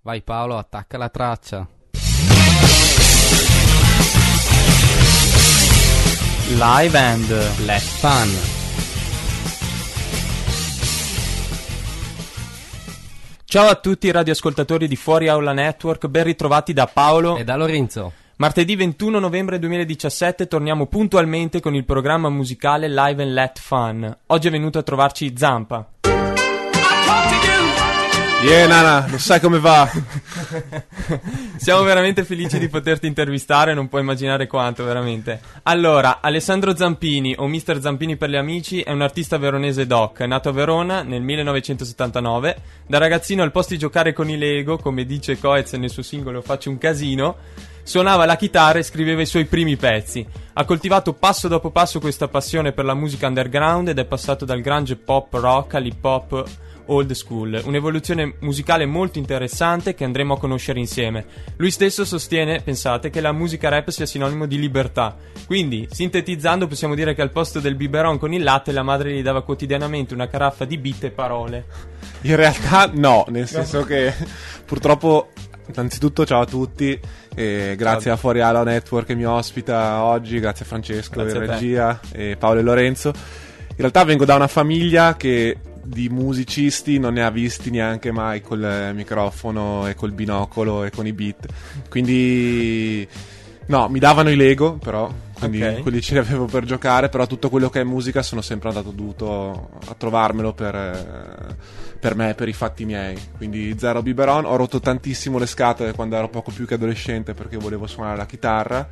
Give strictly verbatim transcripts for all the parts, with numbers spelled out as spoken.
Vai Paolo, attacca la traccia. Live and Let Fun. Ciao a tutti i radioascoltatori di Fuori Aula Network, ben ritrovati da Paolo e da Lorenzo. Martedì ventuno novembre duemiladiciassette torniamo puntualmente con il programma musicale Live and Let Fun. Oggi è venuto a trovarci Zampa. Yeah, Nana, lo sai come va? Siamo veramente felici di poterti intervistare, non puoi immaginare quanto, veramente. Allora, Alessandro Zampini, o mister Zampini per gli amici, è un artista veronese doc, nato a Verona nel millenovecentosettantanove. Da ragazzino al posto di giocare con i Lego, come dice Coez nel suo singolo Faccio un casino, suonava la chitarra e scriveva i suoi primi pezzi. Ha coltivato passo dopo passo questa passione per la musica underground ed è passato dal grunge pop rock all'hip hop old school, un'evoluzione musicale molto interessante che andremo a conoscere insieme. Lui stesso sostiene, pensate, che la musica rap sia sinonimo di libertà. Quindi, sintetizzando, possiamo dire che al posto del biberon con il latte la madre gli dava quotidianamente una caraffa di beat e parole. In realtà no, nel senso che purtroppo, innanzitutto ciao a tutti, e grazie ciao a Fuori Aula Network che mi ospita oggi, grazie a Francesco in regia e Paolo e Lorenzo. In realtà vengo da una famiglia che di musicisti non ne ha visti neanche mai col microfono e col binocolo e con i beat, quindi no, mi davano i Lego però, quindi okay, quelli ce li avevo per giocare, però tutto quello che è musica sono sempre andato dovuto a trovarmelo per, per me, per i fatti miei, quindi zero biberon. Ho rotto tantissimo le scatole quando ero poco più che adolescente perché volevo suonare la chitarra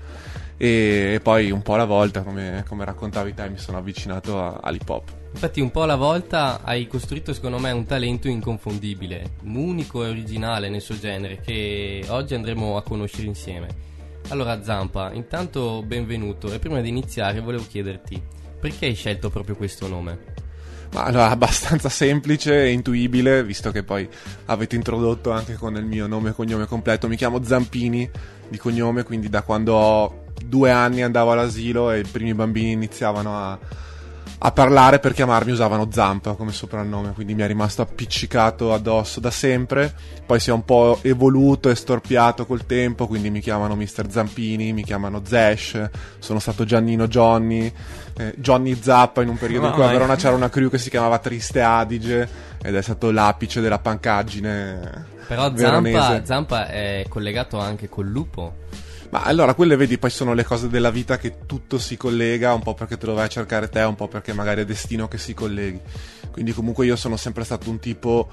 e poi un po' alla volta, come, come raccontavi te, mi sono avvicinato a, all'hip hop. Infatti un po' alla volta hai costruito secondo me un talento inconfondibile, unico e originale nel suo genere, che oggi andremo a conoscere insieme. Allora Zampa, intanto benvenuto, e prima di iniziare volevo chiederti perché hai scelto proprio questo nome? Ma allora, abbastanza semplice e intuibile, visto che poi avete introdotto anche con il mio nome e cognome completo. Mi chiamo Zampini di cognome, quindi da quando ho due anni andavo all'asilo e i primi bambini iniziavano a a parlare, per chiamarmi usavano Zampa come soprannome, quindi mi è rimasto appiccicato addosso da sempre. Poi si è un po' evoluto e storpiato col tempo, quindi mi chiamano mister Zampini, mi chiamano Zesh, sono stato Giannino Johnny, eh, Johnny Zappa in un periodo in cui a Verona c'era una crew che si chiamava Triste Adige ed è stato l'apice della pancaggine. Però Zampa, Zampa è collegato anche col lupo. Ma allora quelle, vedi, poi sono le cose della vita che tutto si collega, un po' perché te lo vai a cercare te, un po' perché magari è destino che si colleghi. Quindi comunque io sono sempre stato un tipo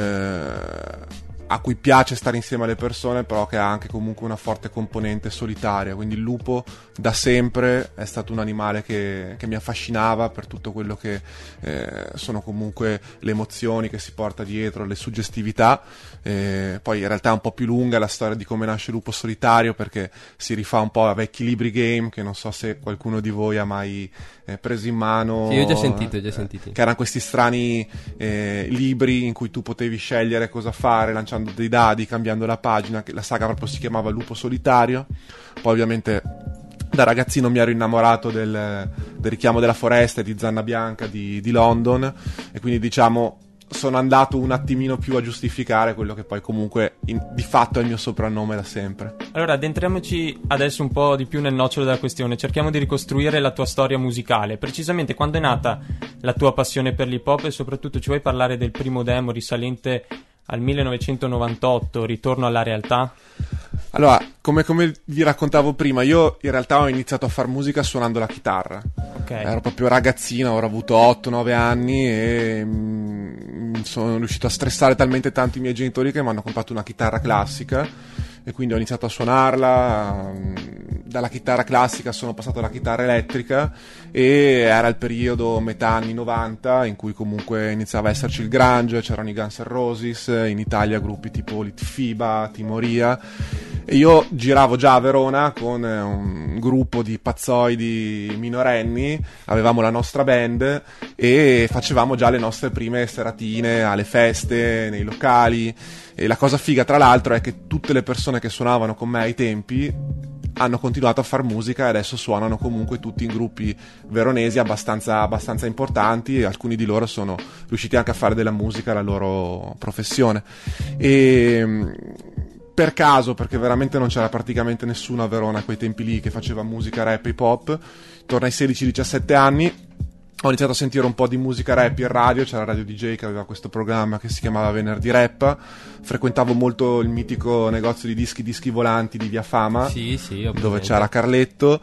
eh, a cui piace stare insieme alle persone, però che ha anche comunque una forte componente solitaria. Quindi il lupo da sempre è stato un animale che, che mi affascinava per tutto quello che eh, sono comunque le emozioni che si porta dietro, le suggestività. Eh, poi in realtà è un po' più lunga la storia di come nasce Lupo Solitario, perché si rifà un po' a vecchi libri game che non so se qualcuno di voi ha mai eh, preso in mano. Sì, ho già sentito, ho già sentito. Eh, che erano questi strani eh, libri in cui tu potevi scegliere cosa fare lanciando dei dadi, cambiando la pagina. La saga proprio si chiamava Lupo Solitario. Poi ovviamente da ragazzino mi ero innamorato del, del Richiamo della foresta e di Zanna Bianca di, di London, e quindi diciamo sono andato un attimino più a giustificare quello che poi comunque in, di fatto è il mio soprannome da sempre. Allora addentriamoci adesso un po' di più nel nocciolo della questione, cerchiamo di ricostruire la tua storia musicale, precisamente quando è nata la tua passione per l'hip hop, e soprattutto ci vuoi parlare del primo demo risalente al millenovecentonovantotto, Ritorno alla realtà? Allora, come, come vi raccontavo prima, io in realtà ho iniziato a far musica suonando la chitarra. Okay. Ero proprio ragazzino, ora ho avuto otto nove anni e mm, sono riuscito a stressare talmente tanto i miei genitori che mi hanno comprato una chitarra classica e quindi ho iniziato a suonarla. Dalla chitarra classica sono passato alla chitarra elettrica e era il periodo metà anni novanta in cui comunque iniziava a esserci il grunge, c'erano i Guns N' Roses, in Italia gruppi tipo Litfiba, Timoria, e io giravo già a Verona con un gruppo di pazzoidi minorenni, avevamo la nostra band e facevamo già le nostre prime seratine alle feste, nei locali. E la cosa figa tra l'altro è che tutte le persone che suonavano con me ai tempi hanno continuato a far musica e adesso suonano comunque tutti in gruppi veronesi abbastanza, abbastanza importanti, e alcuni di loro sono riusciti anche a fare della musica la loro professione. E per caso, perché veramente non c'era praticamente nessuno a Verona a quei tempi lì che faceva musica rap e hip hop, intorno ai sedici diciassette anni ho iniziato a sentire un po' di musica rap in radio, c'era Radio D J che aveva questo programma che si chiamava Venerdì Rap, frequentavo molto il mitico negozio di dischi, dischi volanti di Via Fama, sì, sì, dove c'era Carletto,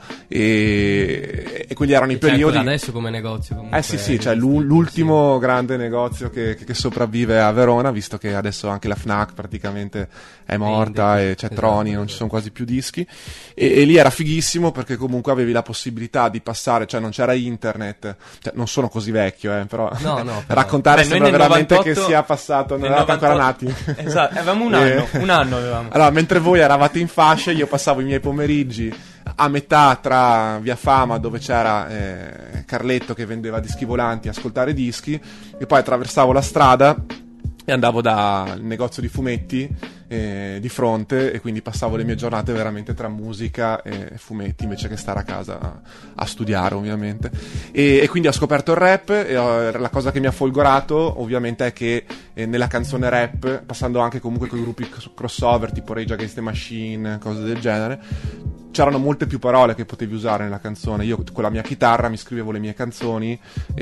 e, e quelli erano e i periodi... C'è adesso come negozio comunque. Eh sì sì, cioè l'ultimo sì. grande negozio che, che sopravvive a Verona, visto che adesso anche la Fnac praticamente è morta e c'è esatto, Troni, non ci sono quasi più dischi, e, e lì era fighissimo perché comunque avevi la possibilità di passare, cioè non c'era internet, cioè, non sono così vecchio, eh, però, no, no, però... raccontare Beh, sembra veramente novantotto... che sia passato, non eravate ancora nati. Esatto, avevamo un anno, e... un anno avevamo. Allora, mentre voi eravate in fascia, io passavo i miei pomeriggi a metà tra Via Fama, dove c'era eh, Carletto che vendeva dischi volanti, a ascoltare dischi, e poi attraversavo la strada e andavo dal negozio di fumetti eh, di fronte, e quindi passavo le mie giornate veramente tra musica e fumetti invece che stare a casa a, a studiare, ovviamente, e, e quindi ho scoperto il rap, e ho, la cosa che mi ha folgorato ovviamente è che eh, nella canzone rap, passando anche comunque con i gruppi crossover tipo Rage Against the Machine, cose del genere, c'erano molte più parole che potevi usare nella canzone. Io con la mia chitarra mi scrivevo le mie canzoni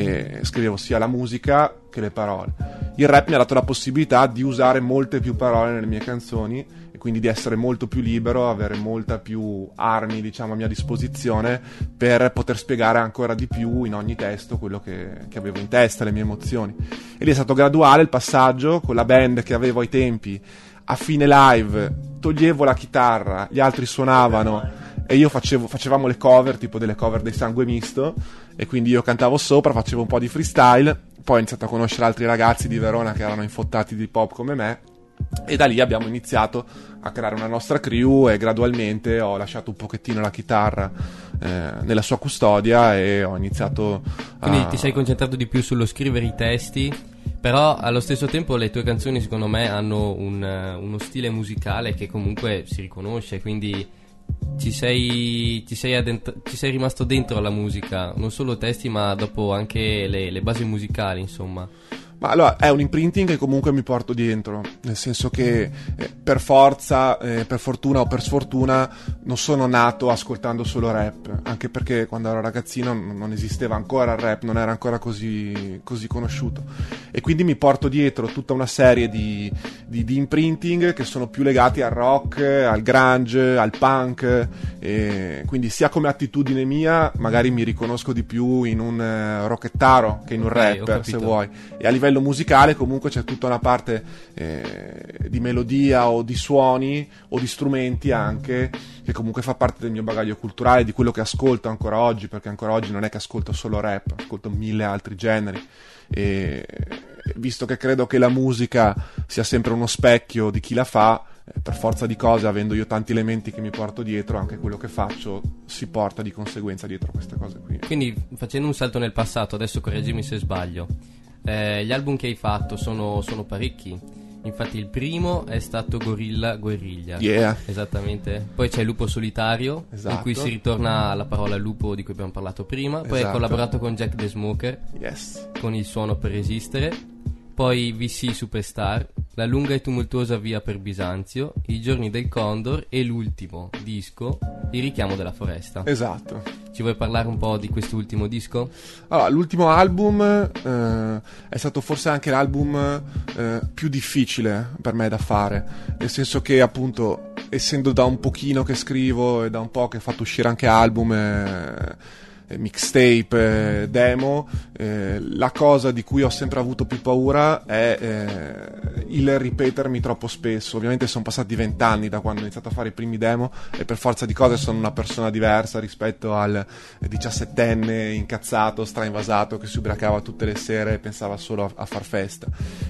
e scrivevo sia la musica che le parole. Il rap mi ha dato la possibilità di usare molte più parole nelle mie canzoni e quindi di essere molto più libero, avere molta più armi, diciamo, a mia disposizione per poter spiegare ancora di più in ogni testo quello che, che avevo in testa, le mie emozioni. E lì è stato graduale il passaggio. Con la band che avevo ai tempi, a fine live toglievo la chitarra, gli altri suonavano e io facevo, facevamo le cover, tipo delle cover dei Sangue Misto, e quindi io cantavo sopra, facevo un po' di freestyle. Poi ho iniziato a conoscere altri ragazzi di Verona che erano infottati di pop come me, e da lì abbiamo iniziato a creare una nostra crew, e gradualmente ho lasciato un pochettino la chitarra eh, nella sua custodia e ho iniziato a... Quindi ti sei concentrato di più sullo scrivere i testi, però allo stesso tempo le tue canzoni secondo me hanno un, uno stile musicale che comunque si riconosce, quindi ci sei, ci sei, addent- ci sei rimasto dentro alla musica, non solo testi ma dopo anche le, le basi musicali, insomma. Ma allora è un imprinting che comunque mi porto dietro, nel senso che eh, per forza, eh, per fortuna o per sfortuna non sono nato ascoltando solo rap, anche perché quando ero ragazzino non esisteva ancora il rap, non era ancora così, così conosciuto, e quindi mi porto dietro tutta una serie di, di, di imprinting che sono più legati al rock, al grunge, al punk, e quindi sia come attitudine mia magari mi riconosco di più in un uh, rockettaro che in un okay, rapper, se vuoi, e a livello musicale comunque c'è tutta una parte eh, di melodia o di suoni o di strumenti anche che comunque fa parte del mio bagaglio culturale, di quello che ascolto ancora oggi, perché ancora oggi non è che ascolto solo rap, ascolto mille altri generi, e visto che credo che la musica sia sempre uno specchio di chi la fa, eh, per forza di cose, avendo io tanti elementi che mi porto dietro, anche quello che faccio si porta di conseguenza dietro queste cose qui. Quindi, facendo un salto nel passato, adesso correggimi se sbaglio, Eh, gli album che hai fatto sono, sono parecchi. Infatti il primo è stato Gorilla Guerriglia, yeah. Esattamente. Poi c'è Lupo Solitario, esatto. in cui si ritorna alla parola lupo di cui abbiamo parlato prima. Poi esatto. Hai collaborato con Jack the Smoker, yes. con Il suono per resistere. Poi V C Superstar, La lunga e tumultuosa via per Bisanzio, I giorni del Condor, e l'ultimo disco, Il richiamo della foresta. Esatto. Ci vuoi parlare un po' di quest'ultimo disco? Allora, l'ultimo album eh, è stato forse anche l'album eh, più difficile per me da fare, nel senso che appunto, essendo da un pochino che scrivo e da un po' che ho fatto uscire anche album eh, mixtape, eh, demo, eh, la cosa di cui ho sempre avuto più paura è eh, il ripetermi troppo spesso. Ovviamente sono passati vent'anni da quando ho iniziato a fare i primi demo e per forza di cose sono una persona diversa rispetto al diciassettenne incazzato, strainvasato, che si ubriacava tutte le sere e pensava solo a, a far festa.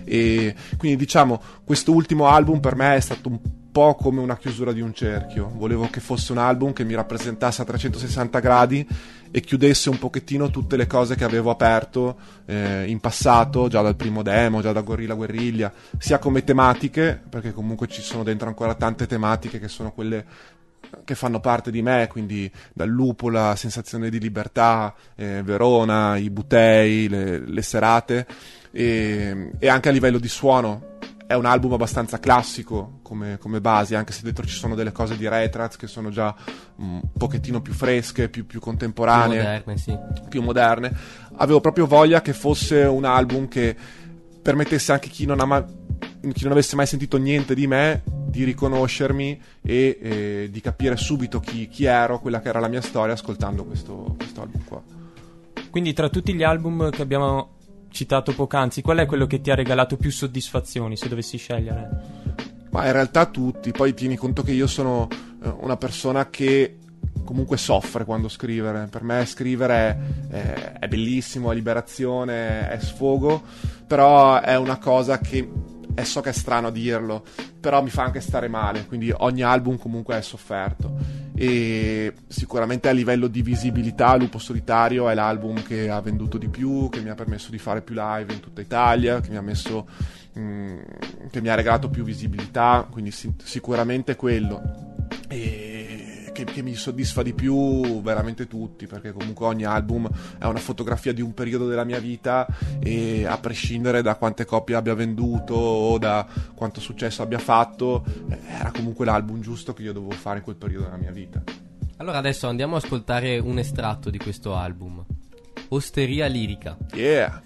E quindi diciamo questo ultimo album per me è stato un po' come una chiusura di un cerchio. Volevo che fosse un album che mi rappresentasse a trecentosessanta gradi e chiudesse un pochettino tutte le cose che avevo aperto eh, in passato, già dal primo demo, già da Gorilla Guerriglia, sia come tematiche, perché comunque ci sono dentro ancora tante tematiche che sono quelle che fanno parte di me, quindi dal lupo, la sensazione di libertà, eh, Verona, i Butei, le, le serate, e, e anche a livello di suono è un album abbastanza classico come, come base, anche se dentro ci sono delle cose di Retraz che sono già un pochettino più fresche, più, più contemporanee, più moderne, sì. più moderne. Avevo proprio voglia che fosse un album che permettesse anche chi non ha mai, chi non avesse mai sentito niente di me di riconoscermi e eh, di capire subito chi, chi ero, quella che era la mia storia, ascoltando questo, questo album qua. Quindi tra tutti gli album che abbiamo citato poc'anzi, qual è quello che ti ha regalato più soddisfazioni, se dovessi scegliere? Ma in realtà tutti. Poi tieni conto che io sono eh, una persona che comunque soffre quando scrivere. Per me scrivere è, è bellissimo, è liberazione, è sfogo, però è una cosa che, e so che è strano a dirlo, però mi fa anche stare male, quindi ogni album comunque è sofferto. E sicuramente a livello di visibilità Lupo Solitario è l'album che ha venduto di più, che mi ha permesso di fare più live in tutta Italia, che mi ha messo mh, che mi ha regalato più visibilità, quindi si- sicuramente quello. E che, che mi soddisfa di più veramente tutti, perché comunque ogni album è una fotografia di un periodo della mia vita, e a prescindere da quante copie abbia venduto o da quanto successo abbia fatto, era comunque l'album giusto che io dovevo fare in quel periodo della mia vita. Allora adesso andiamo a ascoltare un estratto di questo album, Osteria Lirica. Yeah.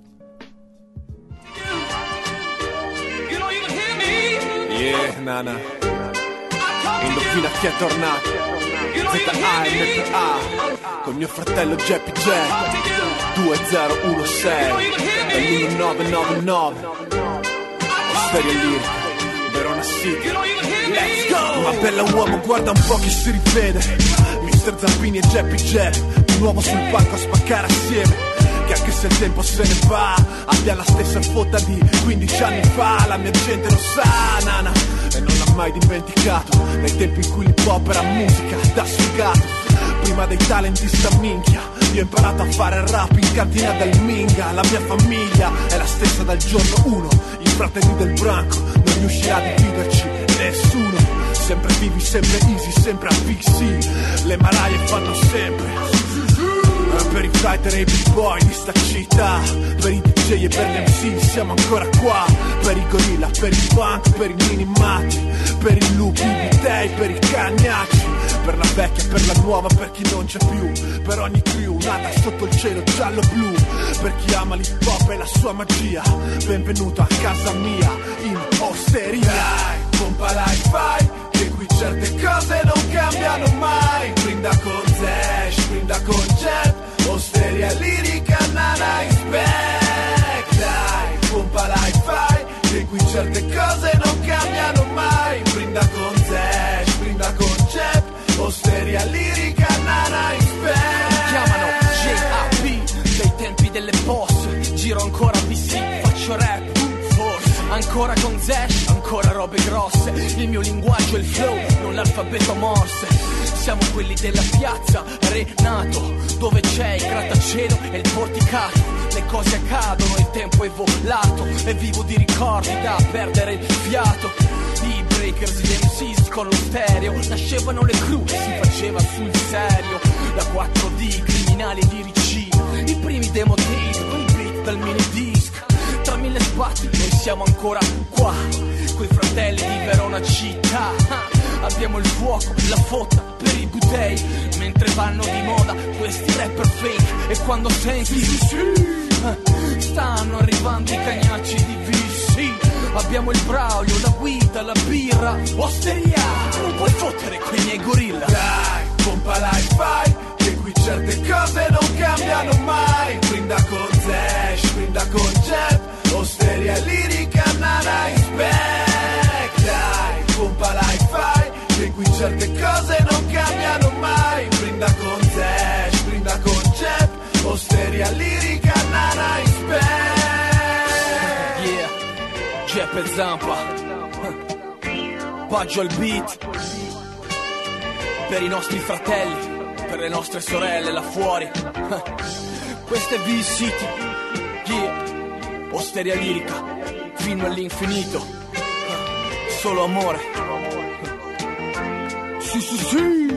Yeah, nana. Indovina chi è tornato. Z A M P A con mio fratello Jeppy Jack. Due zero uno sei e nove nove nove. Osteria Lirica, Verona City. Let's go! Ma bella uomo, guarda un po' chi si rivede. mister Zampini e Jeppy Jack, di nuovo sul palco a spaccare assieme. Che anche se il tempo se ne va, abbia la stessa fotta di quindici anni fa. La mia gente lo sa, nana, e non l'ha mai dimenticato. Nei tempi in cui l'hip hop era musica da sfigato, prima dei talenti sta minchia. Io ho imparato a fare rap in cantina del Minga. La mia famiglia è la stessa dal giorno uno. I fratelli del branco non riuscirà a dividerci nessuno. Sempre vivi, sempre easy, sempre a P C. Le maraie fanno sempre per i fighter e i big boy di sta città, per i D J e per gli M C siamo ancora qua. Per i gorilla, per i punk, per i minimati, per i lupi, i bitei, per i cagnacci, per la vecchia, per la nuova, per chi non c'è più, per ogni crew nata sotto il cielo giallo-blu, per chi ama l'hip hop e la sua magia. Benvenuto a casa mia in osteria. Dai, pompa l'hi-fi, che qui certe cose non cambiano mai. Brinda con Zash, brinda con Jet, Osteria Lirica, nana is back. Dai, pompa l'hi-fi, che qui certe cose non cambiano mai. Brinda con Zash, brinda con Jet, Osteria Lirica, nana is back. Mi chiamano J A P dai tempi delle boss. Giro ancora B C, faccio rap, forse ancora con Zash, ancora robe grosse. Il mio linguaggio è il flow, non l'alfabeto morse. Siamo quelli della piazza Renato, dove c'è il grattacielo e il porticato. Le cose accadono, il tempo è volato e vivo di ricordi da perdere il fiato. I breakers, gli M Cs con lo stereo, nascevano le crew, si faceva sul serio. Da quattro D, criminali e lirici, i primi demo tape con i beat dal mini disc. Tra mille sbatti noi siamo ancora qua, coi fratelli di Verona città. Abbiamo il fuoco, la fotta per i butei, mentre vanno di moda questi rapper fake. E quando senti stanno arrivando i cagnacci di V C. Abbiamo il braulio, la guida, la birra. Osteria, non puoi fottere quei miei gorilla. Dai, pompa l'hi-fi, che qui certe cose non cambiano mai. Brinda con Zash, brinda con Jet, Osteria Lirica, nana is back. Dai, pompa l'hi-fi, che qui certe cose non cambiano mai. Brinda con Zash, brinda con Jet, Osteria Lirica, nana is back. Yeah, Jepp e Zampa, Baggio al beat. Per i nostri fratelli, per le nostre sorelle là fuori. Questa è V-City, yeah, Osteria Lirica, fino all'infinito. Solo amore. Sì, sì, sì.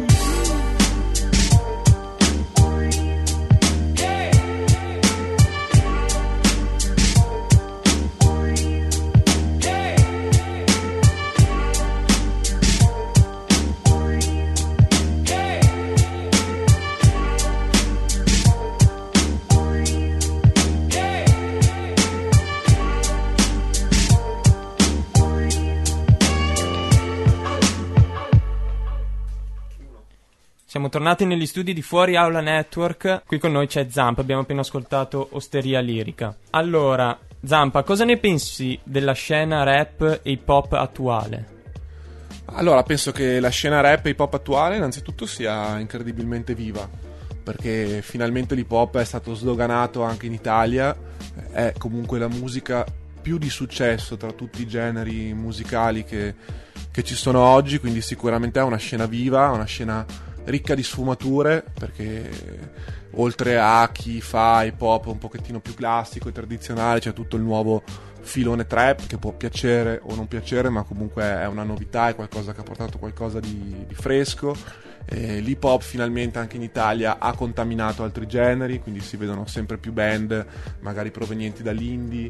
Siamo tornati negli studi di Fuori Aula Network, qui con noi c'è Zampa, abbiamo appena ascoltato Osteria Lirica. Allora, Zampa, cosa ne pensi della scena rap e hip hop attuale? Allora, penso che la scena rap e hip hop attuale innanzitutto sia incredibilmente viva, perché finalmente l'hip hop è stato sdoganato anche in Italia, è comunque la musica più di successo tra tutti i generi musicali che, che ci sono oggi, quindi sicuramente è una scena viva, una scena ricca di sfumature, perché oltre a chi fa hip hop un pochettino più classico e tradizionale c'è tutto il nuovo filone trap che può piacere o non piacere, ma comunque è una novità, è qualcosa che ha portato qualcosa di, di fresco. Eh, l'hip hop finalmente anche in Italia ha contaminato altri generi, quindi si vedono sempre più band magari provenienti dall'indie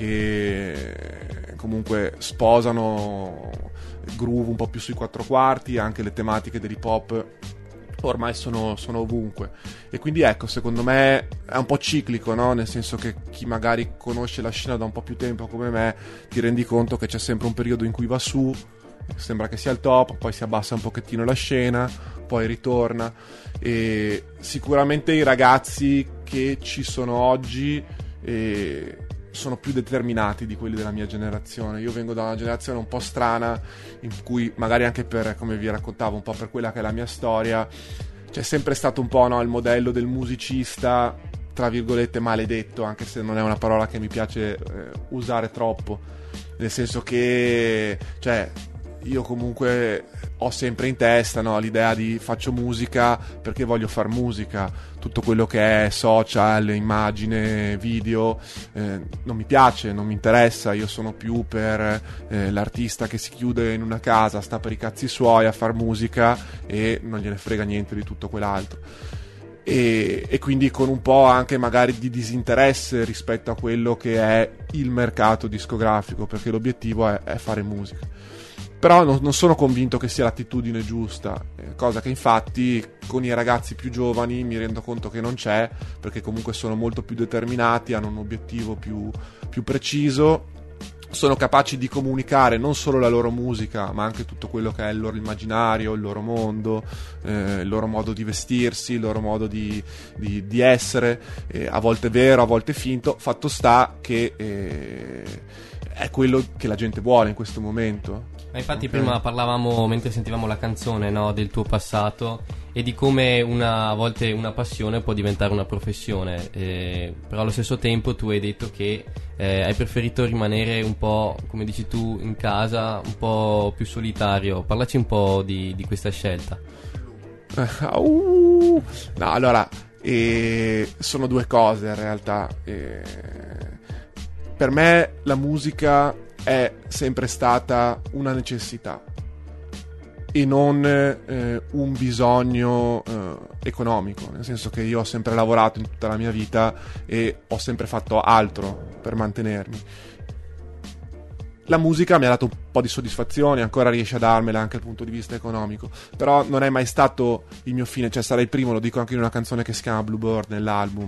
che comunque sposano groove un po' più sui quattro quarti, anche le tematiche dell'hip hop ormai sono, sono ovunque, e quindi ecco, secondo me è un po' ciclico, no? Nel senso che chi magari conosce la scena da un po' più tempo come me ti rendi conto che c'è sempre un periodo in cui va su, sembra che sia il top, poi si abbassa un pochettino la scena, poi ritorna, e sicuramente i ragazzi che ci sono oggi eh, sono più determinati di quelli della mia generazione. Io vengo da una generazione un po' strana, in cui magari anche per, come vi raccontavo, un po' per quella che è la mia storia, c'è sempre stato un po', no, il modello del musicista tra virgolette maledetto, anche se non è una parola che mi piace eh, usare troppo, nel senso che, cioè, io comunque ho sempre in testa, no, l'idea di faccio musica perché voglio far musica, tutto quello che è social, immagine, video eh, non mi piace, non mi interessa, io sono più per eh, l'artista che si chiude in una casa, sta per i cazzi suoi a far musica e non gliene frega niente di tutto quell'altro. E, e quindi con un po' anche magari di disinteresse rispetto a quello che è il mercato discografico, perché l'obiettivo è, è fare musica. Però non, non sono convinto che sia l'attitudine giusta, eh, cosa che infatti con i ragazzi più giovani mi rendo conto che non c'è, perché comunque sono molto più determinati, hanno un obiettivo più, più preciso, sono capaci di comunicare non solo la loro musica, ma anche tutto quello che è il loro immaginario, il loro mondo, eh, il loro modo di vestirsi, il loro modo di, di, di essere, eh, a volte vero, a volte finto. Fatto sta che eh, è quello che la gente vuole in questo momento. Ma infatti Okay. Prima parlavamo, mentre sentivamo la canzone, no, del tuo passato e di come una, a volte una passione può diventare una professione, eh, però allo stesso tempo tu hai detto che eh, hai preferito rimanere un po', come dici tu, in casa, un po' più solitario. Parlaci un po' di, di questa scelta. Uh, no, allora, eh, sono due cose in realtà. Eh, per me la musica è sempre stata una necessità e non eh, un bisogno eh, economico, nel senso che io ho sempre lavorato in tutta la mia vita e ho sempre fatto altro per mantenermi. La musica mi ha dato un po' di soddisfazione, ancora riesce a darmela anche dal punto di vista economico, però non è mai stato il mio fine, cioè sarei il primo, lo dico anche in una canzone che si chiama Bluebird nell'album,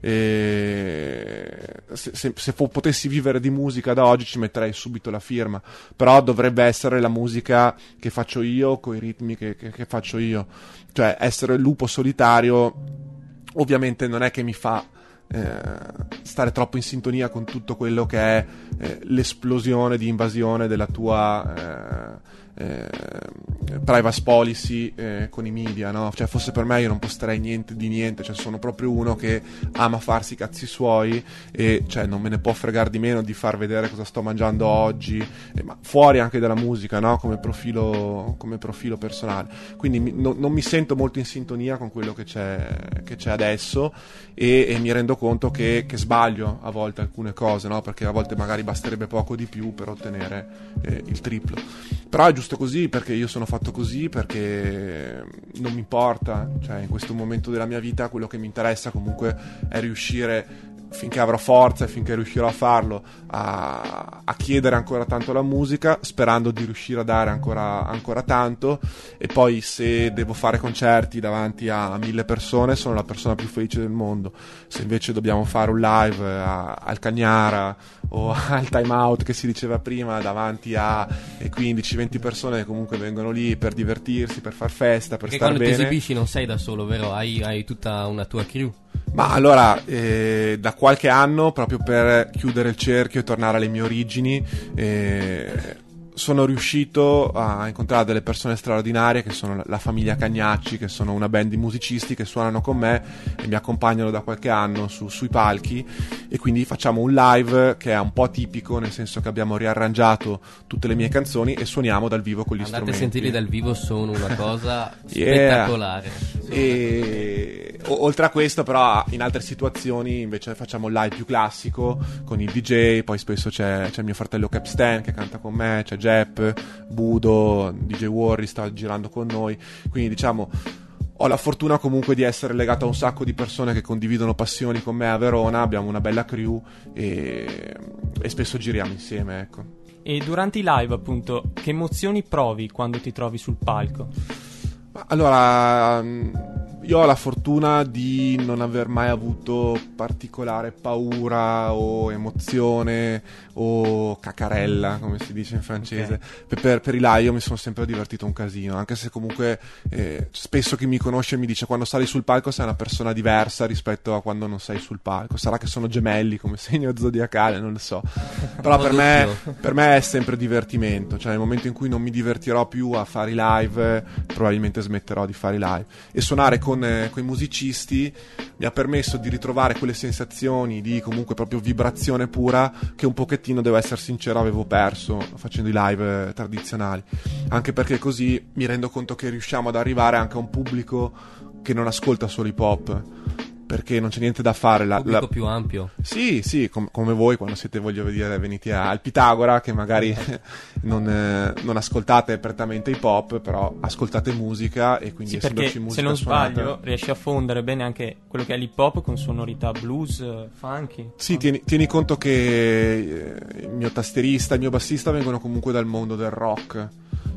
e se, se, se fo, potessi vivere di musica da oggi ci metterei subito la firma, però dovrebbe essere la musica che faccio io, coi ritmi che, che, che faccio io, cioè essere il lupo solitario ovviamente non è che mi fa Eh, stare troppo in sintonia con tutto quello che è eh, l'esplosione di invasione della tua eh, eh, privacy policy eh, con i media, no? Cioè fosse per me io non posterei niente di niente, cioè sono proprio uno che ama farsi i cazzi suoi e cioè non me ne può fregare di meno di far vedere cosa sto mangiando oggi, eh, ma fuori anche dalla musica, no? Come profilo, come profilo personale, quindi mi, no, non mi sento molto in sintonia con quello che c'è, che c'è adesso e, e mi rendo conto che, che sbaglio a volte alcune cose, no? Perché a volte magari basterebbe poco di più per ottenere eh, il triplo, però è giusto così perché io sono fatto così, perché non mi importa, cioè in questo momento della mia vita quello che mi interessa comunque è riuscire finché avrò forza e finché riuscirò a farlo, a, a chiedere ancora tanto la musica, sperando di riuscire a dare ancora, ancora tanto. E poi se devo fare concerti davanti a mille persone sono la persona più felice del mondo. Se invece dobbiamo fare un live a, al Cagnara o al Time Out che si diceva prima, davanti a quindici venti persone che comunque vengono lì per divertirsi, per far festa, per Perché star bene. bene. Quando ti esibisci non sei da solo, vero? Hai, hai tutta una tua crew. Ma allora, eh, da qualche anno, proprio per chiudere il cerchio e tornare alle mie origini, eh, sono riuscito a incontrare delle persone straordinarie che sono la famiglia Cagnacci, che sono una band di musicisti che suonano con me e mi accompagnano da qualche anno su, sui palchi, e quindi facciamo un live che è un po' atipico, nel senso che abbiamo riarrangiato tutte le mie canzoni e suoniamo dal vivo con gli Andate strumenti. a sentirli dal vivo, sono una cosa Yeah. spettacolare. E o- oltre a questo, però, in altre situazioni invece facciamo il live più classico con il D J. Poi spesso c'è, c'è il mio fratello Capstan che canta con me, c'è Jepp, Budo, D J Worry sta girando con noi, quindi diciamo ho la fortuna comunque di essere legato a un sacco di persone che condividono passioni con me a Verona. Abbiamo una bella crew e, e spesso giriamo insieme, ecco. E durante i live, appunto, che emozioni provi quando ti trovi sul palco? Allora, io ho la fortuna di non aver mai avuto particolare paura o emozione o cacarella, come si dice in francese. Okay. Per, per, per i live io mi sono sempre divertito un casino, anche se comunque eh, spesso chi mi conosce mi dice quando sali sul palco sei una persona diversa rispetto a quando non sei sul palco. Sarà che sono gemelli come segno zodiacale, non lo so. Però per me, per me è sempre divertimento, cioè nel momento in cui non mi divertirò più a fare i live probabilmente smetterò di fare i live. E suonare con, eh, con i musicisti mi ha permesso di ritrovare quelle sensazioni di comunque proprio vibrazione pura che un pochettino, devo essere sincero, avevo perso facendo i live eh, tradizionali, anche perché così mi rendo conto che riusciamo ad arrivare anche a un pubblico che non ascolta solo hip hop, perché non c'è niente da fare. La, pubblico la... più ampio. Sì, sì, com- come voi quando siete, voglio dire, venuti a- al Pitagora, che magari non, eh, non ascoltate prettamente hip hop, però ascoltate musica, e quindi Sì, perché essendoci musica se non suonata... sbaglio riesci a fondere bene anche quello che è l'hip hop con sonorità blues, eh, funky. Sì, tieni, tieni conto che eh, il mio tastierista e il mio bassista vengono comunque dal mondo del rock.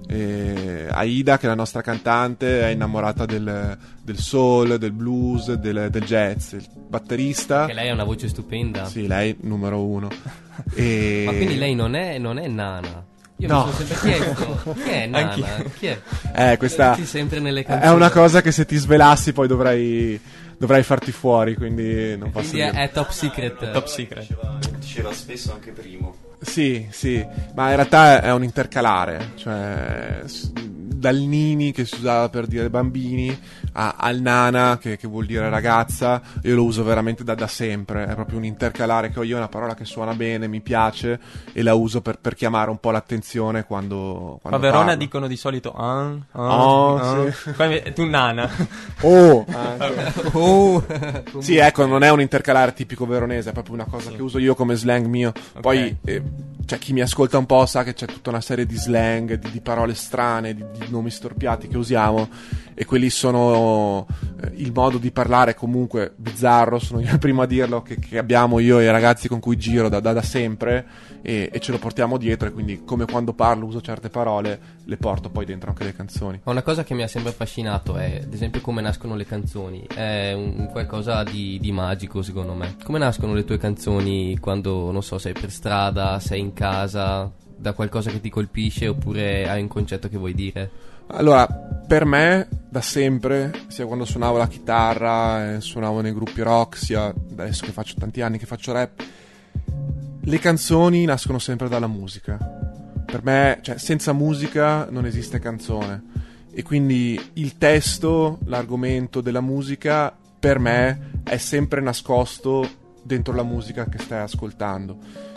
E Aida, che è la nostra cantante, è innamorata del, del soul, del blues, del, del jazz. Il batterista, Che lei ha una voce stupenda. sì, lei numero uno. E... Ma quindi lei non è, non è Nana? Io No. mi sono sempre chiesto chi è Nana? Anch'io. Chi è? Eh, questa Dici sempre nelle è canzoni. una cosa che se ti svelassi poi dovrei, dovrei farti fuori, quindi non posso Quindi è, dire. è top secret. Top secret. Diceva, diceva spesso anche primo. Sì, sì, ma in realtà è un intercalare, cioè s- dal Nini, che si usava per dire bambini, a- al Nana, che, che vuol dire ragazza. Io lo uso veramente da, da sempre, è proprio un intercalare che ho io, è una parola che suona bene, mi piace, e la uso per, per chiamare un po' l'attenzione quando, A quando Verona parlo. dicono di solito ah, ah, Oh, ah. sì. Poi tu Nana. Oh, anche. Oh. Sì, ecco, non è un intercalare tipico veronese, è proprio una cosa che uso io come slang mio. Poi, eh, cioè, chi mi ascolta un po' sa che c'è tutta una serie di slang, di, di parole strane, di, di nomi storpiati che usiamo, e quelli sono eh, il modo di parlare comunque bizzarro, sono io il primo a dirlo, che, che abbiamo io e i ragazzi con cui giro da, da, da sempre, e, e ce lo portiamo dietro, e quindi come quando parlo uso certe parole, le porto poi dentro anche le canzoni. Ma una cosa che mi ha sempre affascinato è, ad esempio, come nascono le canzoni. È un, un qualcosa di, di magico, secondo me. Come nascono le tue canzoni quando, non so, sei per strada, sei in casa, da qualcosa che ti colpisce, oppure hai un concetto che vuoi dire? Allora, per me, da sempre, sia quando suonavo la chitarra, eh, suonavo nei gruppi rock, sia adesso che faccio tanti anni che faccio rap, le canzoni nascono sempre dalla musica. Per me, cioè, senza musica non esiste canzone. E quindi il testo, l'argomento della musica, per me è sempre nascosto dentro la musica che stai ascoltando.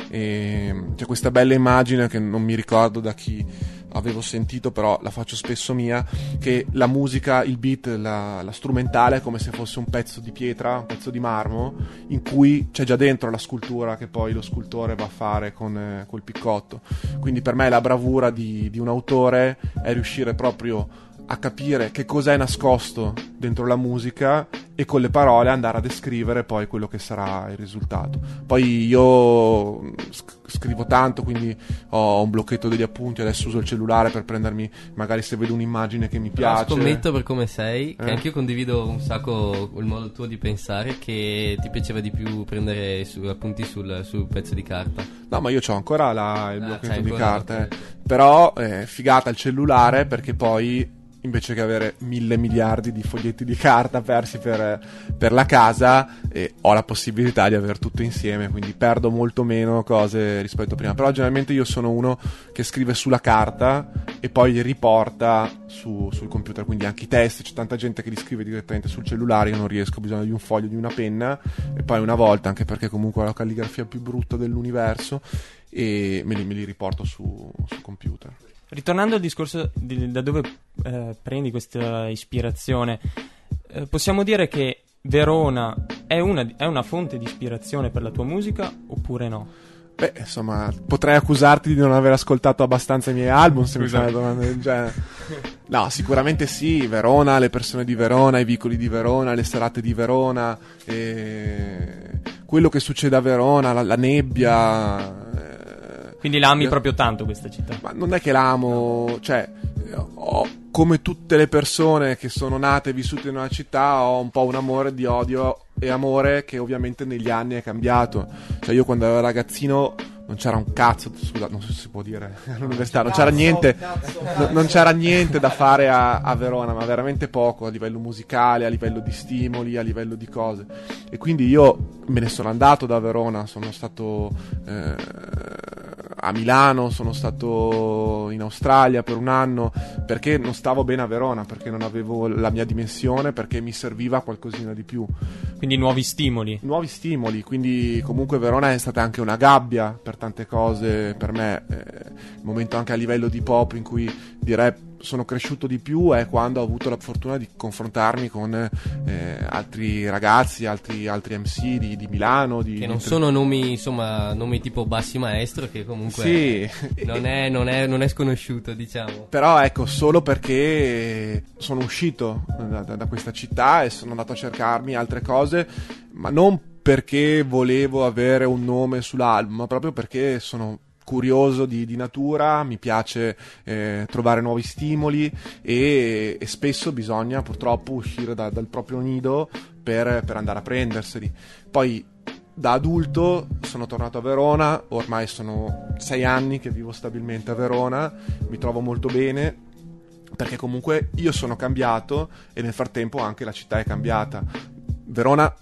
E c'è questa bella immagine che non mi ricordo da chi avevo sentito, però la faccio spesso mia, che la musica, il beat, la, la strumentale è come se fosse un pezzo di pietra, un pezzo di marmo, in cui c'è già dentro la scultura che poi lo scultore va a fare con eh, col piccotto. Quindi per me la bravura di, di un autore è riuscire proprio a capire che cos'è nascosto dentro la musica e con le parole andare a descrivere poi quello che sarà il risultato. Poi io sc- scrivo tanto, quindi ho un blocchetto degli appunti, adesso uso il cellulare per prendermi, magari se vedo un'immagine che mi piace. Però scommetto, per come sei, eh? che anch'io condivido un sacco il modo tuo di pensare, che ti piaceva di più prendere su, appunti sul, sul pezzo di carta. No, ma io c'ho ancora la, il Ah, blocchetto di ancora, carta, okay. eh. Però eh, figata il cellulare, perché poi invece che avere mille miliardi di foglietti di carta persi per, per la casa, eh, ho la possibilità di avere tutto insieme, quindi perdo molto meno cose rispetto a prima. Però generalmente io sono uno che scrive sulla carta e poi li riporta su, sul computer, quindi anche i testi, c'è tanta gente che li scrive direttamente sul cellulare, io non riesco, ho bisogno di un foglio, di una penna, e poi una volta, anche perché comunque ho la calligrafia più brutta dell'universo, e me li, me li riporto su, sul computer. Ritornando al discorso di, da dove eh, prendi questa ispirazione, eh, possiamo dire che Verona è una, è una fonte di ispirazione per la tua musica oppure no? Beh, insomma, potrei accusarti di non aver ascoltato abbastanza i miei album se mi fai una domanda del genere. No, sicuramente sì, Verona, le persone di Verona, i vicoli di Verona, le serate di Verona, eh, quello che succede a Verona, la, la nebbia... Quindi la ami proprio tanto questa città? Ma non è che l'amo, cioè, ho, come tutte le persone che sono nate e vissute in una città, ho un po' un amore di odio e amore che ovviamente negli anni è cambiato. Cioè io quando ero ragazzino non c'era un cazzo, scusa, non so se si può dire all'università, non c'era niente, no, non c'era niente da fare a, a Verona, ma veramente poco a livello musicale, a livello di stimoli, a livello di cose. E quindi io me ne sono andato da Verona, sono stato eh, a Milano, sono stato in Australia per un anno, perché non stavo bene a Verona, perché non avevo la mia dimensione, perché mi serviva qualcosina di più. Quindi nuovi stimoli. Nuovi stimoli, quindi comunque Verona è stata anche una gabbia per tante cose per me. Eh, il momento anche a livello di pop in cui direi sono cresciuto di più è quando ho avuto la fortuna di confrontarmi con eh, altri ragazzi, altri, altri M C di, di Milano. Di, che non di... sono nomi, insomma, nomi tipo Bassi Maestro, che comunque sì. non, è, non, è, non è sconosciuto, diciamo. Però ecco, solo perché sono uscito da, da, da questa città e sono andato a cercarmi altre cose, ma non perché volevo avere un nome sull'album, ma proprio perché sono curioso di, di natura, mi piace eh, trovare nuovi stimoli e, e spesso bisogna purtroppo uscire da, dal proprio nido per, per andare a prenderseli. Poi da adulto sono tornato a Verona, ormai sono sei anni che vivo stabilmente a Verona, mi trovo molto bene perché comunque io sono cambiato e nel frattempo anche la città è cambiata. Verona,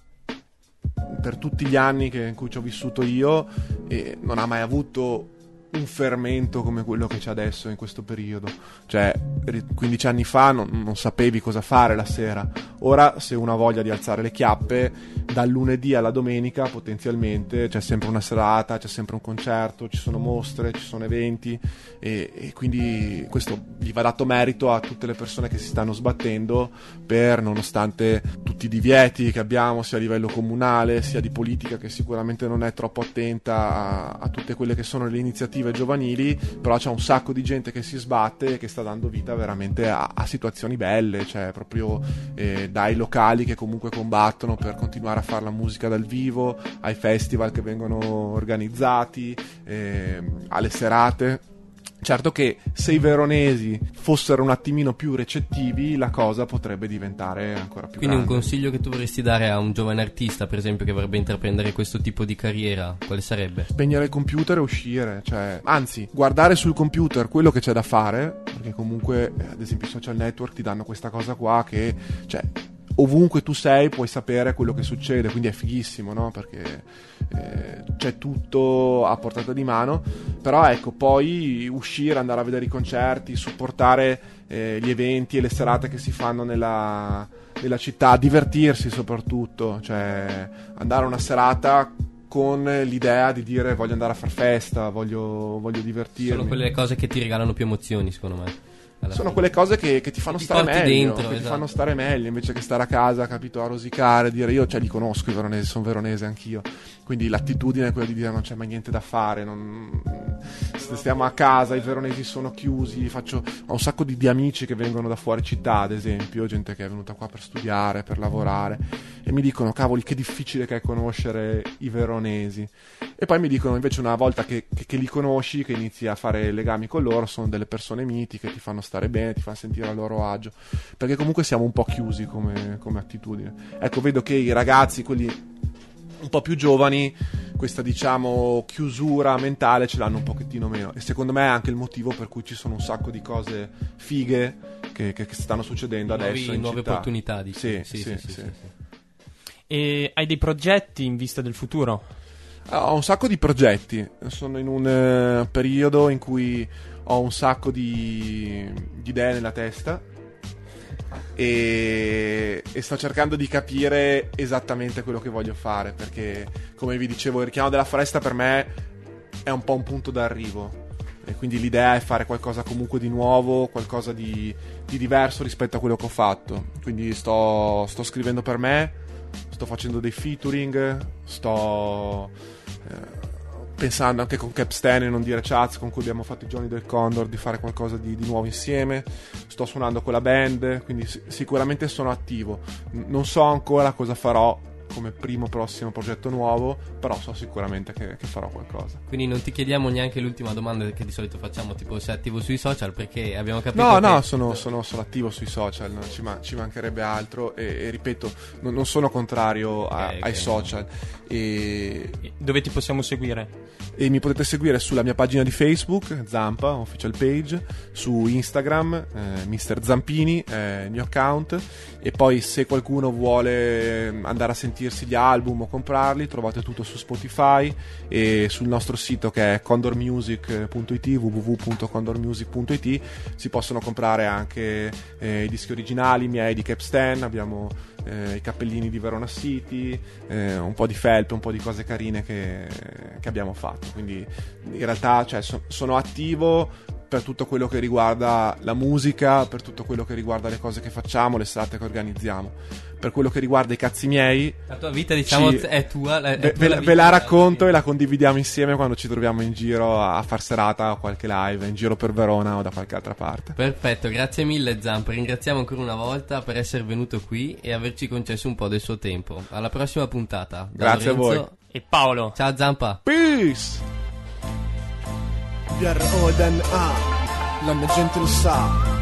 per tutti gli anni che, in cui ci ho vissuto io, eh, non ha mai avuto un fermento come quello che c'è adesso in questo periodo. Cioè quindici anni fa non, non sapevi cosa fare la sera, ora se uno ha voglia di alzare le chiappe dal lunedì alla domenica potenzialmente c'è sempre una serata, c'è sempre un concerto, ci sono mostre, ci sono eventi e, e quindi questo gli va dato merito a tutte le persone che si stanno sbattendo per, nonostante tutti i divieti che abbiamo sia a livello comunale sia di politica che sicuramente non è troppo attenta a, a tutte quelle che sono le iniziative giovanili, però c'è un sacco di gente che si sbatte e che sta dando vita veramente a, a situazioni belle, cioè proprio eh, dai locali che comunque combattono per continuare a fare la musica dal vivo, ai festival che vengono organizzati, eh, alle serate. Certo che se i veronesi fossero un attimino più recettivi la cosa potrebbe diventare ancora più Quindi grande. Un consiglio che tu vorresti dare a un giovane artista, per esempio, che vorrebbe intraprendere questo tipo di carriera, quale sarebbe? Spegnere il computer e uscire, cioè, anzi, guardare sul computer quello che c'è da fare, perché comunque eh, ad esempio i social network ti danno questa cosa qua che, cioè, ovunque tu sei puoi sapere quello che succede, quindi è fighissimo, no? Perché eh, c'è tutto a portata di mano. Però ecco, poi uscire, andare a vedere i concerti, supportare eh, gli eventi e le serate che si fanno nella, nella città, divertirsi soprattutto, cioè andare a una serata con l'idea di dire voglio andare a far festa, voglio, voglio divertirmi. Sono quelle cose che ti regalano più emozioni, secondo me. Sono fine. Quelle cose che, che ti fanno ti stare meglio, dentro, che esatto. ti fanno stare meglio invece che stare a casa, capito, a rosicare, dire io, cioè li conosco i veronesi, sono veronese anch'io, quindi l'attitudine è quella di dire non c'è mai niente da fare, non... stiamo a casa, i veronesi sono chiusi, faccio, ho un sacco di, di amici che vengono da fuori città, ad esempio, gente che è venuta qua per studiare, per lavorare, e mi dicono, cavoli, che difficile che è conoscere i veronesi. E poi mi dicono invece, una volta che, che, che li conosci, che inizi a fare legami con loro, sono delle persone mitiche, ti fanno stare bene, ti fanno sentire a loro agio, perché comunque siamo un po' chiusi come, come attitudine. Ecco, vedo che i ragazzi, quelli un po' più giovani, questa diciamo chiusura mentale ce l'hanno un pochettino meno, e secondo me è anche il motivo per cui ci sono un sacco di cose fighe che, che, che stanno succedendo nuovi, adesso in nuove città. opportunità di sì, sì, sì, sì, sì, sì, sì. sì, sì. E hai dei progetti in vista del futuro? Ho un sacco di progetti, sono in un uh, periodo in cui ho un sacco di, di idee nella testa e, e sto cercando di capire esattamente quello che voglio fare, perché come vi dicevo il richiamo della foresta per me è un po' un punto d'arrivo, e quindi l'idea è fare qualcosa comunque di nuovo, qualcosa di, di diverso rispetto a quello che ho fatto. Quindi sto, sto scrivendo per me, sto facendo dei featuring, sto eh, pensando anche con Capstan e Non Dire Chats, con cui abbiamo fatto i giorni del Condor, di fare qualcosa di, di nuovo insieme. Sto suonando con la band, quindi s- sicuramente sono attivo. N- non so ancora cosa farò come primo prossimo progetto nuovo, però so sicuramente che, che farò qualcosa. Quindi non ti chiediamo neanche l'ultima domanda che di solito facciamo, tipo sei attivo sui social, perché abbiamo capito No, che... no, sono, sono, sono attivo sui social, no? ci, ma- ci mancherebbe altro, e, e ripeto, non, non sono contrario a- Okay, ai okay. social. E, Dove ti possiamo seguire? e mi potete seguire sulla mia pagina di Facebook, Zampa, official page, su Instagram, eh, mister Zampini, è il mio account, e poi se qualcuno vuole andare a sentirsi gli album o comprarli, trovate tutto su Spotify e sul nostro sito che è condor music punto it, w w w punto condor music punto it. Si possono comprare anche eh, i dischi originali miei di Capstan, abbiamo eh, i cappellini di Verona City, eh, un po' di felpe, un po' di cose carine che, che abbiamo fatto. Quindi in realtà, cioè, so- sono attivo per tutto quello che riguarda la musica, per tutto quello che riguarda le cose che facciamo, le serate che organizziamo. Per quello che riguarda i cazzi miei, La tua vita, diciamo, ci- è tua. È ve, tua ve- la ve vita, la sì. racconto e la condividiamo insieme quando ci troviamo in giro a far serata o qualche live, in giro per Verona o da qualche altra parte. Perfetto, grazie mille Zamp, ringraziamo ancora una volta per essere venuto qui e averci concesso un po' del suo tempo. Alla prossima puntata. Da Grazie a Lorenzo. voi. E Paolo? Ciao Zampa. Peace! B R O ed N A, la mia gente lo sa.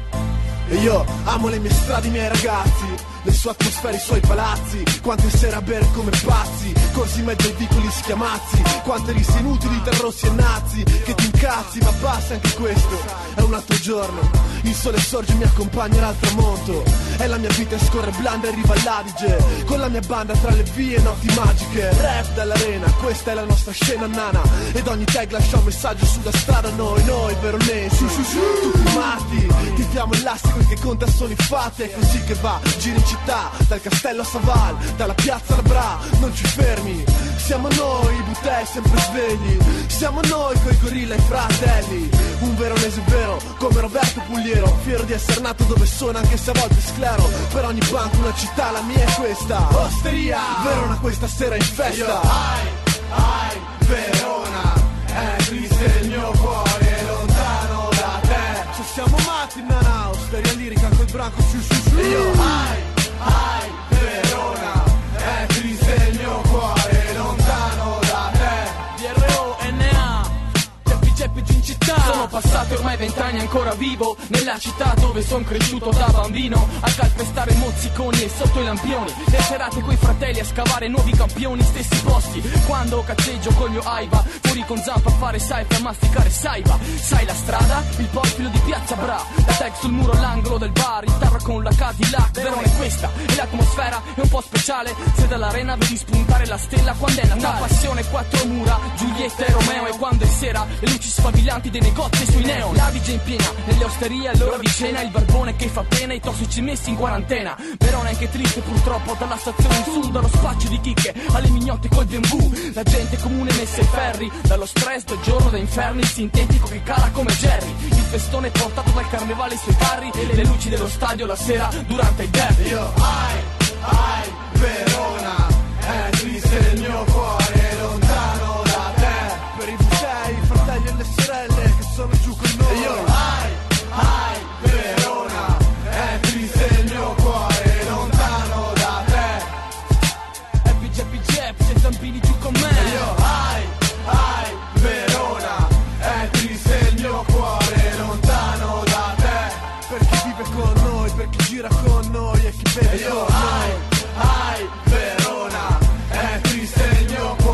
E io amo le mie strade, i miei ragazzi, le sue atmosfere, i suoi palazzi. Quante sere a bere come pazzi, corsi in mezzo ai vicoli schiamazzi. Quante risse inutili tra rossi e nazi. Che ti incazzi, ma passa anche questo. È un altro giorno, il sole sorge e mi accompagnerà al tramonto. È la mia vita e scorre blanda e arriva all'Adige. Con la mia banda tra le vie e notti magiche. Rap dall'arena, questa è la nostra scena nana. Ed ogni tag lascia un messaggio sulla strada. Noi, noi veronesi, tutti matti. Tifiamo elastico che conta sono i fatti. È così che va, giri in città, dal castello a Saval, dalla piazza alla Bra. Non ci fermi, siamo noi, i butei sempre svegli. Siamo noi coi gorilla e i fratelli. Un veronese vero, come Roberto Pugliero. Fiero di essere nato dove sono, anche se a volte sclero. Per ogni banco una città, la mia è questa. Osteria, Verona questa sera in festa. Ai, ai, Verona, è triste il mio cuore, lontano da te. Se siamo matti, nana, osteria lirica col branco su su su. E io, ai, ai, Verona, è triste il mio cuore, lontano da te. B R O N A, Geppi Geppi giù in città. Sono passati ormai vent'anni ancora vivo nella città dove son cresciuto da bambino, a calpestare mozziconi e sotto i lampioni, le serate coi fratelli a scavare nuovi campioni, stessi posti quando cazzeggio col mio Aiva, fuori con Zampa a fare saifa, a masticare saiba. Sai la strada? Il porfilo di Piazza Bra, la tag sul muro all'angolo del bar, in terra con la Cadillac. Verona è questa, e l'atmosfera è un po' speciale, se dall'arena vedi spuntare la stella quando è Natale. Una passione, quattro mura, Giulietta e Romeo, e quando è sera le luci sfavillanti dei negozi sui neon. L'Adige in piena, nelle osterie all'ora di cena, il barbone che fa pena, i tossici messi in quarantena. Verona è anche triste purtroppo, dalla stazione in su, dallo spaccio di chicche alle mignotte col bambù. La gente comune messa ai ferri, dallo stress del giorno da inferno, il sintetico che cala come Jerry. Il festone portato dal carnevale sui carri, e le luci dello stadio la sera durante il derby. Io, ai, ai, Verona, è triste il mio cuore, lontano da te. Per i butei, i fratelli e le con noi, per chi gira con noi e chi beve con noi. Ai, Verona, è triste il mio